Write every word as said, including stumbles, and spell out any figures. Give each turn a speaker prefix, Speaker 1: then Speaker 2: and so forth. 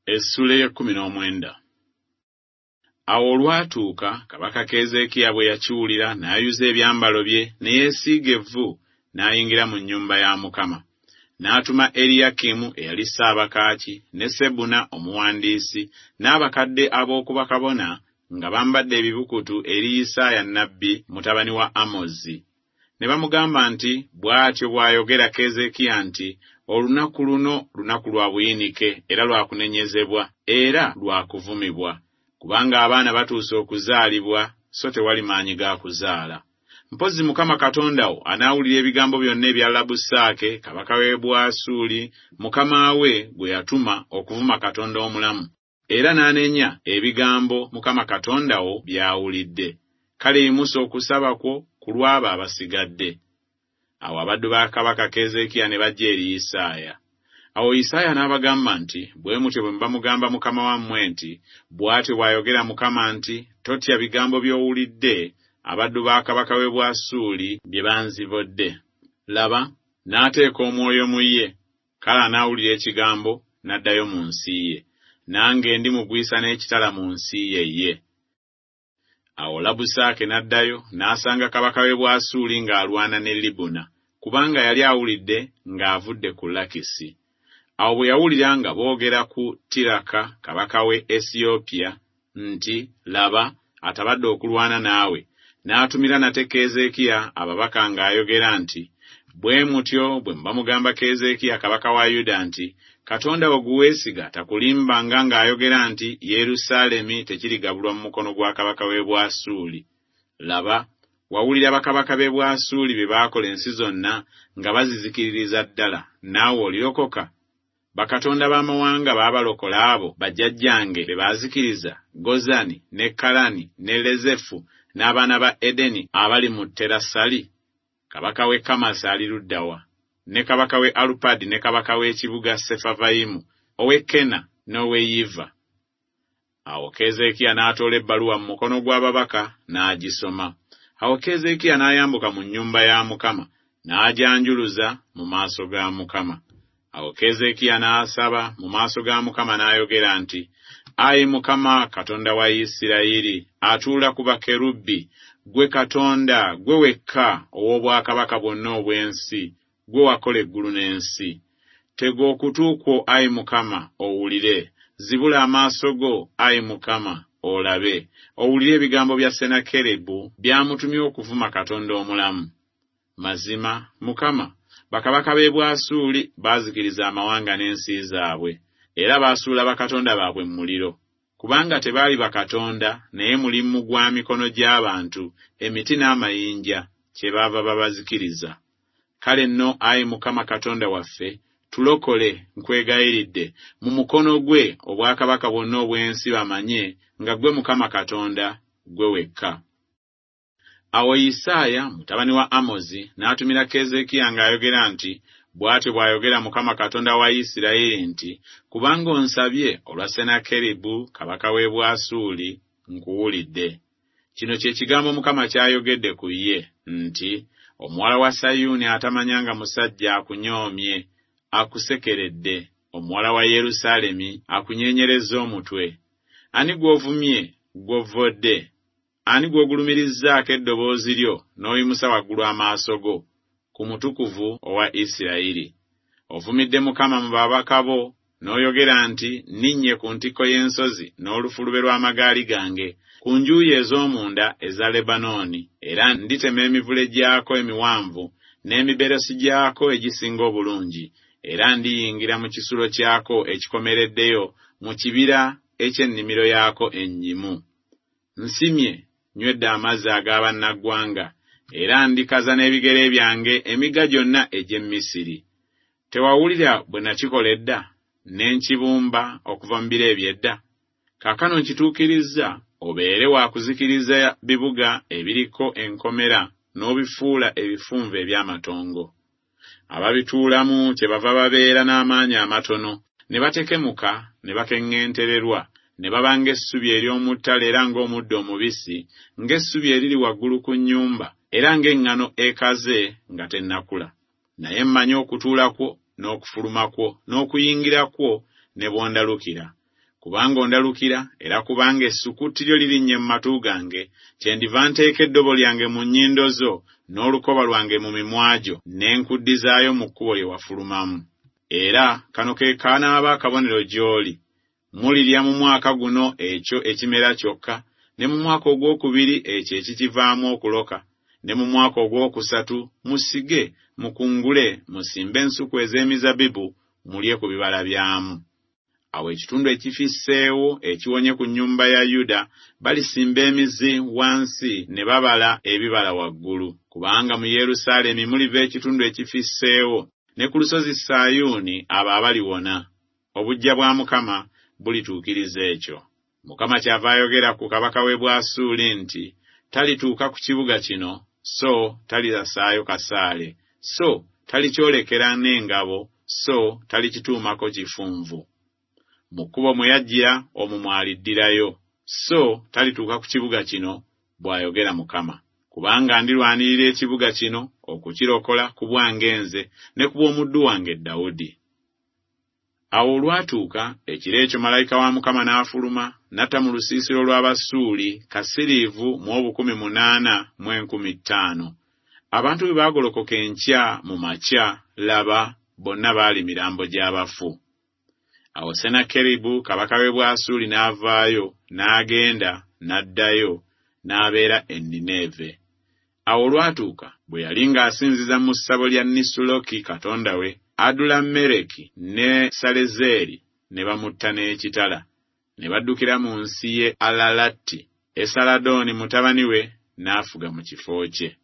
Speaker 1: Essula y'ekkumi n'omwenda. Awo olwatuuka kabaka Keezeekiya bwe yakiwulira n'ayuza ebyambalo bye ne yeesiiga evvu n'ayingira mu nnyumba ya Mukama. N'atuma Eriyakimu eyali ssaabakaaki ne Sebuna omuwandiisi n'abakadde ab'oku bakabona nga bambadde ebibukutu eri Isaaya nnabbi mutabani wa Amozi. Ne bamugamba nti bw'atyo bw'ayogera Keezeekiya nti olunaku luno lunaku lwa buyinike era lwa kunenyezebwa era lwa kuvumibwa, kubanga abaana batuuse okuzaalibwa so tewali maanyi ga kuzaala. Mpozi Mukama Katonda wo anaawulira ebigambo byonna ebya Labusaake kabaka w'e Bwasuli mukama we gwe yatuma okuvuma Katonda omulamu, era n'anenya ebigambo Mukama Katonda wo by'awulidde. Kale yimusa okusaba kwo ku lw'abo abasigadde. Awo abaddu ba kabaka Keezeekiya ne bajja eri Isaaya. Awo Isaaya n'abagamba nti bwe mutyo bwe mbamugamba mukama wammwe nti bw'atyo bw'ayogera Mukama nti totya bigambo by'owulidde abaddu ba kabaka w'e Bwasuli bye banzivodde. Laba, n'ateeka omwoyo mu ye, kale anaawulira ekigambo n'addayo mu nsi ye, nange ndimugwisa n'ekitala mu nsi ye ye. Awo Labusaake n'addayo n'asanga kabaka w'e Bwasuli ng'alwana ne Libuna, kubanga yali awulidde ng'avudde ku Lakisi. Awo bwe yawulira nga boogera ku Tiraka kabaka w'e Esiyopiya nti laba atabadde okulwana naawe, n'atumira nate Keezeekiya ababaka ng'ayogera nti bwe mutyo bwe mbamugamba Keezeekiya kabaka wa Yuda nti Katonda wo gwe weesiga takulimbanga ng'ayogera nti Yerusaalemi tekirigabulwa mu mukono gwa kabaka w'e Bwasuli. Laba, wawulira bakabaka b'e Bwasuli bye baakola ensi zonna nga bazizikiririza ddala, naawe olirokoka? Bakatonda b'amawanga baabalokola abo bajjajjange be baazikiriza, Gozani ne Kalani ne Lezefu n'abaana ba Edeni abali mu Terasali? Kabaka w'e Kamasi ali ludda wa? Ne kabaka w'e Alupadi ne kabaka w'ekibuga Sefavayimu, ow'e Kena n'ow'e Yiva. Awo Keezeekiya n'atoola ebbaluwa mu mukono gw'ababaka n'agisoma. Awo Keezeekiya n'ayambuka mu nnyumba ya Mukama n'agyanjuluza mu maaso ga Mukama. Awo Keezeekiya n'asaba mu maaso ga Mukama n'ayogera nti, Ayi Mukama Katonda wa Isirayiri, atuula ku bakerubbi, gwe Katonda, gwe wekka ow'obwakabaka bwonna obw'ensi, gwe wakola eggulu n'ensi. Tega okutu kwo, Ayi Mukama, owulire. Zibula amaaso go, Ayi Mukama, olabe. Owulire ebigambo bya Senakeribu byamutumye okuvuma Katonda omulamu. Mazima, Mukama, bakabaka b'e Bwasuli baazikiriza amawanga n'ensi zaabwe, era baasuula bakatonda baabwe mu muliro, kubanga tebaali bakatonda naye mulimu gwa mikono gy'abantu, emiti n'amayinja, kyebaava babazikiriza. Kale nno, Ayi Mukama Katonda waffe, tulokole nkwegayiridde mu mukono gwe obwakabaka bwonna obw'ensi bamanye nga gwe Mukama Katonda, gwe wekka. Awo Isaaya mutabani wa Amozi n'atumira Keezeekiya ng'ayogera nti bw'atyo bw'ayogera Mukama Katonda wa Isirayiri nti kubanga onsabye olwa Senakeribu kabaka w'e Bwasuli nkuwulidde. Kino kye kigambo Mukama ky'ayogedde ku ye nti omuwala wa Sayuuni atamanyanga musajja akunyoomye, akusekeredde, omuwala wa Yerusaalemi akunyeenyerezza omutwe. Ani gw'ovumye, gw'ovvodde? Ani gw'ogulumirizzaako eddoboozi lyo n'oyimusa waggulu amaaso go ku mutukuvu owa Isirayiri? Ovumidde Mukama mu babaka bo n'oyogera nti nninye ku ntikko y'ensozi n'olufulube lw'amagaali gange ku njuyi ez'omunda eza Lebanooni, era nditema emivule gyako emiwanvu n'emiberosi gyako egisinga obulungi, era ndiyingira mu kisulo kyako ekikomereddeyo mu kibira eky'ennimiro yaako ennyimu. Nsimye nywedde amazzi ag'abannaggwanga, era ndikaza n'ebigere byange emigga gyonna egy'e Misiri. Tewawulira bwe nakikola edda, ne nkibumba okuva mu biro eby'edda? Kaakano nkituukirizza, obeere wa kuzikiriza bibuga ebiriko enkomera n'obifuula ebifunvu eby'amatongo. Ababituulamu kyebava babeera n'amaanyi amatono, ne batekemuka ne bakeŋŋentererwa, ne baba ng'essubi ery'omu ttale era ng'omuddo omubisi, ng'essubi eriri waggulu ku nnyumba, era ng'eŋŋano ekaze nga tennakula. Naye mmanyi okutuula kwo n'okufuluma kwo n'okuyingira kwo ne bw'ondalukira. kubanga ondalukira era kubanga essukutti lyo lirinnye mu matu gange, kyendiva nteeka eddobo lyange mu nnyindo zo n'olukoba lwange mu mimwa gyo, ne nkuddizaayo mu kkubo lye wafulumamu. Era kano ke kanaaba akabonero gy'oli. Mulirya mu mwaka guno ekyo ekimera kyokka, ne mu mwaka ogwokubiri ekyo ekikivaamu okuloka, ne mu mwaka ogwokusatu musige, mukungule, musimbe ensuku ez'emizabibu, mulye ku bibala byamu. Awo ekitundu ekifisseewo ekiwonye ku nnyumba ya Yuda balisimba emizi wansi ne babala ebibala waggulu, kubanga mu Yerusaalemi muliva ekitundu ekifisseewo, ne ku lusozi Sayuuni abo abaliwona. Obujja bwa Mukama bulituukiriza ekyo. Mukama kyava ayogera ku kabaka w'e Bwasuli nti talituuka ku kibuga kino, so talisaayo kasaale, so talikyolekera n'engabo, so talikituumako kifunvu. Mu kkubo mwe yajjira omwo mwaliddirayo, so talituuka ku kibuga kino, bw'ayogera Mukama. Kubanga ndirwanirira ekibuga kino okukirokola ku bwange nze ne ku bw'omuddu wange Dawudi. Awo olwatuuka ekiro ekyo malayika wa Mukama n'afuluma n'atta mu lusiisiro lw'Abasuuli kasiriivu mu obukumi munaana mu enkumi ttaano. Abantu bwe baagolokoka enkya mu makya, laba bonna baali mirambo gy'abafu. Awo Senakeribu kabaka w'e Bwasuli n'avaayo n'agenda n'addayo n'abeera e Nineeve. Awo olwatuuka bwe yali ng'asinziza mu ssabo lya Nisuloki katonda we, Adulameleki ne Salezeeri ne bamutta n'ekitala, ne baddukira mu nsi ye Alalati, Esaladooni mutabani we n'afuga mu kifo kye.